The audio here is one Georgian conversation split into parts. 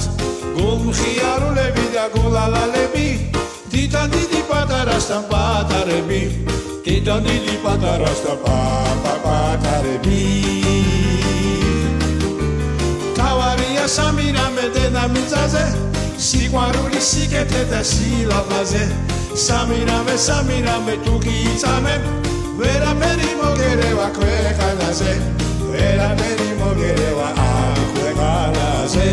გულხიარულები და გულალალები თვითონ დიდი პატარასთან პატარები თვითონ დიდი პატარასთან პატარები თავარია სამი რამე დედამიწაზე სიყვარული სიკეთე და სილამაზე სამი რამე თუ გიწამებ ვერაფერი მოგერევა ქვეყანაზე ვერაფერი მოგერევა ამ ქვეყანაზე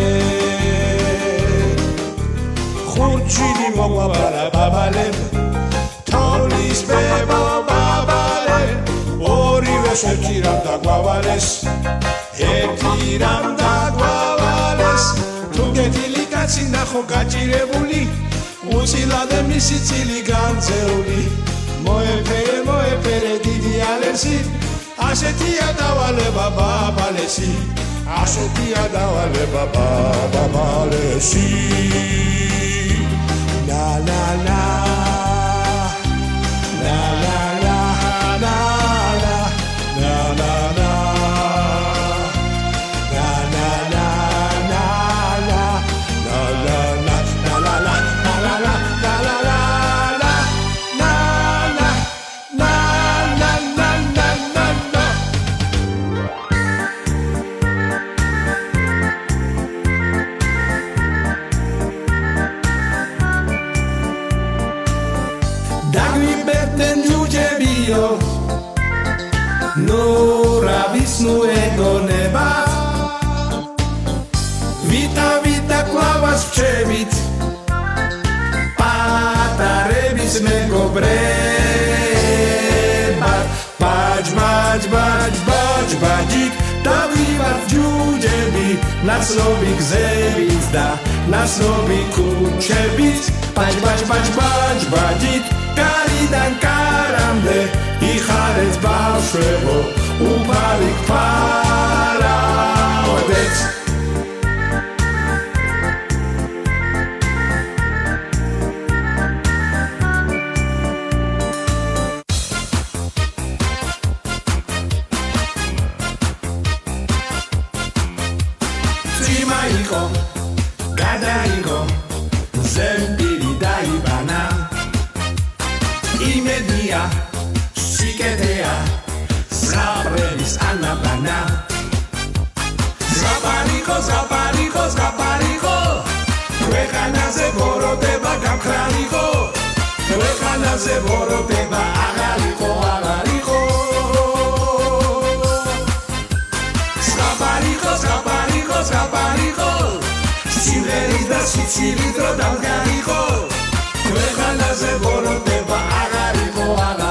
ხურჩილი მოყვაბარა ბაბალებ თოვლის ბებო ბაბალებ ორივე ერთი რამ დაგვავალეს ერთი რამ დაგვავალეს თუ გეთილი კაცი ნახო გაჭირებული უცილადე მისი წილი განწეული მოეფერე დიდი ალერსი ასეთია დავალება ბაბალესი ასეთია დავალება ბაბალესი la la la la la la la la la la la ნურავისნუ ეგონება ვიტა კლავას ვჩევით პატარების მეგობრება ბაჯ-ბაჯ-ბაჯ-ბაჯით დავივართ ჯუჯები ნაცნობი გზებით და ნაცნობი ქუჩებით ბაჯ-ბაჯ-ბაჯ-ბაჯით გარიდან კარამდე იხარეთ ბავშვებო უფალი გფარავდეთ წიმა იყო გადაიღო ზემპირი დაიბანა იმედია სიკეთეა ზღაპრების ანაბანა ზღაპარიყო ქვეყანაზე ბოროტება გამხრალიყო ქვეყანაზე ბოროტება აღარიყო ზღაპარიყო სიმღერის და სიცილით რო დამგარიყო ქვეყანაზე ბოროტება აღარიყო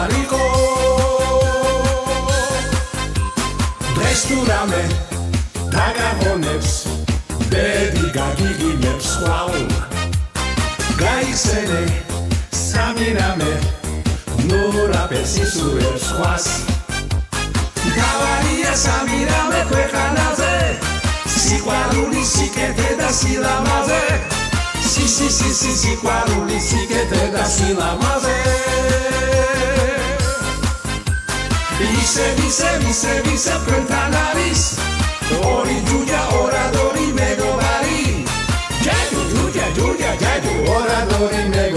თუ რამე დაგაღონებს ბედი გაგიგიმებს სხვაულ გაიხსენე სამი რამე ნურაპეს ისურებს სხვას თავარია სამი რამე ქვეყანაზე სიყვარული სიკეთე და სილამაზე სიყვარული სიკეთე და სილამაზე ისე თქვენთან არის ორი ჯუჯა ორადორი მეგობარი ჯაჯუ ორადორი მეგობარი